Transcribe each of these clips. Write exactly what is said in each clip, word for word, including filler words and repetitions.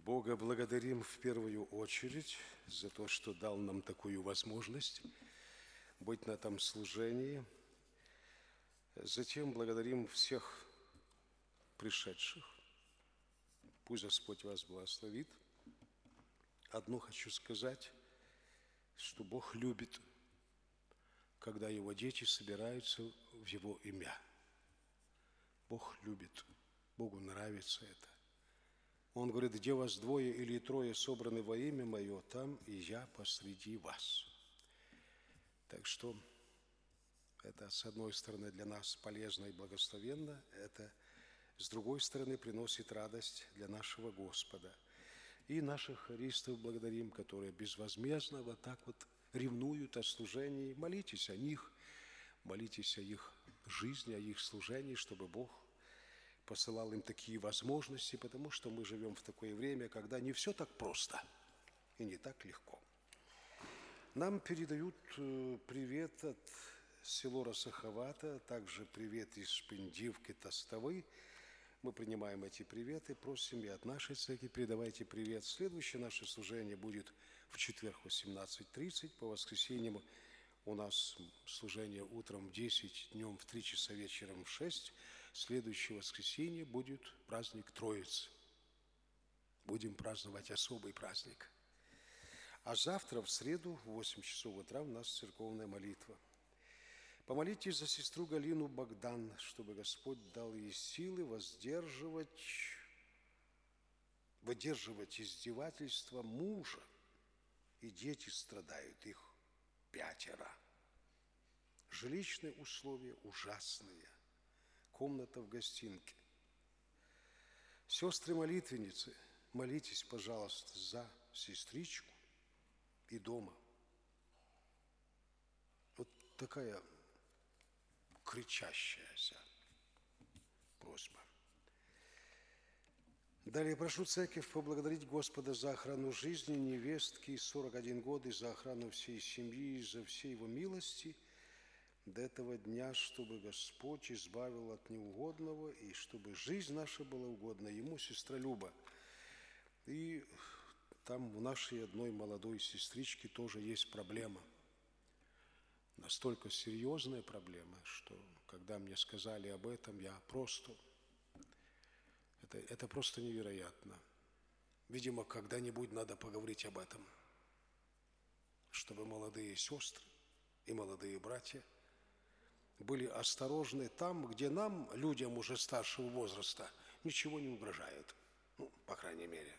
Бога благодарим в первую очередь за то, что дал нам такую возможность быть на этом служении. Затем благодарим всех пришедших. Пусть Господь вас благословит. Одно хочу сказать, что Бог любит, когда Его дети собираются в Его имя. Бог любит, Богу нравится это. Он говорит: где вас двое или трое собраны во имя Мое, там и я посреди вас. Так что это, с одной стороны, для нас полезно и благословенно, это, с другой стороны, приносит радость для нашего Господа. И наших хористов благодарим, которые безвозмездно вот так вот ревнуют о служении. Молитесь о них, молитесь о их жизни, о их служении, чтобы Бог посылал им такие возможности, потому что мы живем в такое время, когда не все так просто и не так легко. Нам передают привет от села Росаховата, также привет из Шпендивки, Тостовы. Мы принимаем эти приветы, просим и от нашей церкви передавайте привет. Следующее наше служение будет в четверг в восемнадцать тридцать, по воскресеньям у нас служение утром в десять, днем в три часа, вечером в шесть. Следующее воскресенье будет праздник Троицы. Будем праздновать особый праздник. А завтра, в среду, в восемь часов утра у нас церковная молитва. Помолитесь за сестру Галину Богдан, чтобы Господь дал ей силы воздерживать, выдерживать издевательства мужа. И дети страдают, их пятеро. Жилищные условия ужасные. Комната в гостинке. Сестры-молитвенницы, молитесь, пожалуйста, за сестричку и дома. Вот такая кричащаяся просьба. Далее прошу церковь поблагодарить Господа за охрану жизни невестки сорок один год и за охрану всей семьи, и за все Его милости до этого дня, чтобы Господь избавил от неугодного и чтобы жизнь наша была угодна Ему, сестра Люба. И там у нашей одной молодой сестрички тоже есть проблема. Настолько серьезная проблема, что когда мне сказали об этом, я просто... Это, это просто невероятно. Видимо, когда-нибудь надо поговорить об этом, чтобы молодые сестры и молодые братья были осторожны там, где нам, людям уже старшего возраста, ничего не угрожает. Ну, по крайней мере,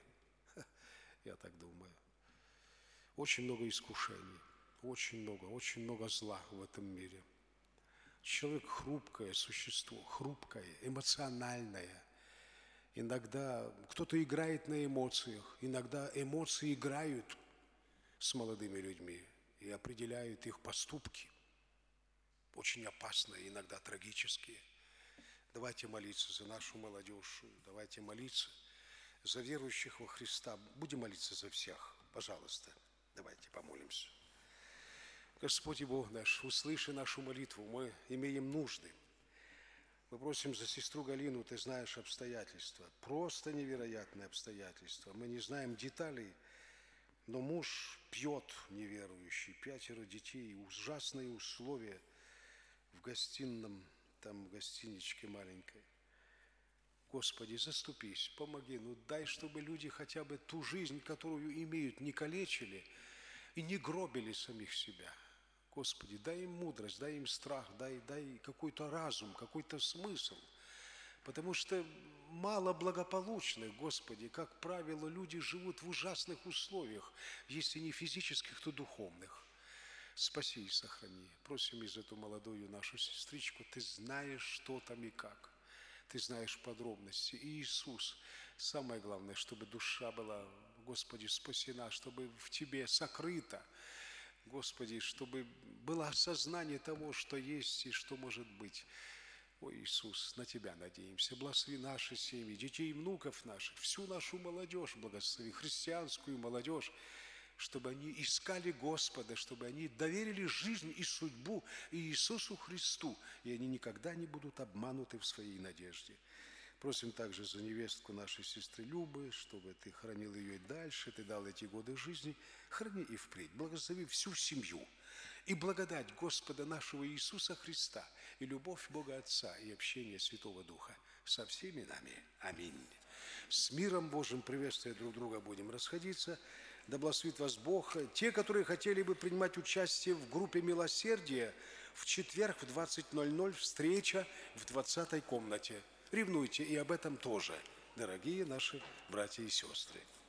я так думаю. Очень много искушений, очень много, очень много зла в этом мире. Человек хрупкое существо, хрупкое, эмоциональное. Иногда кто-то играет на эмоциях, иногда эмоции играют с молодыми людьми и определяют их поступки. Очень опасные, иногда трагические. Давайте молиться за нашу молодежь, давайте молиться за верующих во Христа. Будем молиться за всех, пожалуйста. Давайте помолимся. Господь и Бог наш, услыши нашу молитву, мы имеем нужды. Мы просим за сестру Галину, ты знаешь обстоятельства, просто невероятные обстоятельства. Мы не знаем деталей, но муж пьет неверующий, пятеро детей, ужасные условия в гостином, там в гостиничке маленькой. Господи, заступись, помоги, ну дай, чтобы люди хотя бы ту жизнь, которую имеют, не калечили и не гробили самих себя. Господи, дай им мудрость, дай им страх, дай, дай какой-то разум, какой-то смысл. Потому что мало благополучных, Господи, как правило, люди живут в ужасных условиях, если не физических, то духовных. Спаси и сохрани. Просим из эту молодую нашу сестричку, ты знаешь, что там и как. Ты знаешь подробности. И Иисус, самое главное, чтобы душа была, Господи, спасена, чтобы в Тебе сокрыта. Господи, чтобы было осознание того, что есть и что может быть. Ой, Иисус, на Тебя надеемся. Благослови наши семьи, детей и внуков наших, всю нашу молодежь благослови, христианскую молодежь, чтобы они искали Господа, чтобы они доверили жизнь и судьбу Иисусу Христу, и они никогда не будут обмануты в своей надежде. Просим также за невестку нашей сестры Любы, чтобы ты хранил ее и дальше, ты дал эти годы жизни, храни и впредь, благослови всю семью. И благодать Господа нашего Иисуса Христа, и любовь Бога Отца, и общение Святого Духа со всеми нами. Аминь. С миром Божьим, приветствуя друг друга, будем расходиться. Да благословит вас Бог. Те, которые хотели бы принимать участие в группе милосердия, в четверг в двадцать ноль ноль встреча в двадцатой комнате. Ревнуйте и об этом тоже, дорогие наши братья и сестры.